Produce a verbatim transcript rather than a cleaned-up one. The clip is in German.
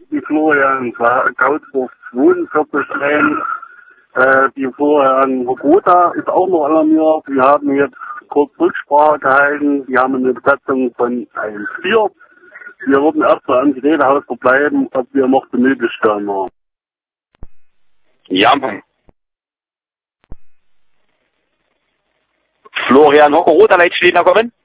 die Florian Kautsdorf zweiundvierzig ein. Äh, die Florian Hogoda ist auch noch alarmiert. Wir haben jetzt kurz Rücksprache gehalten. Wir haben eine Besetzung von eins vier. Wir würden erstmal am Gerätehaus verbleiben, ob wir noch benötigt haben. Ja, Mann. Florian Hogoda, Leitstehender kommen.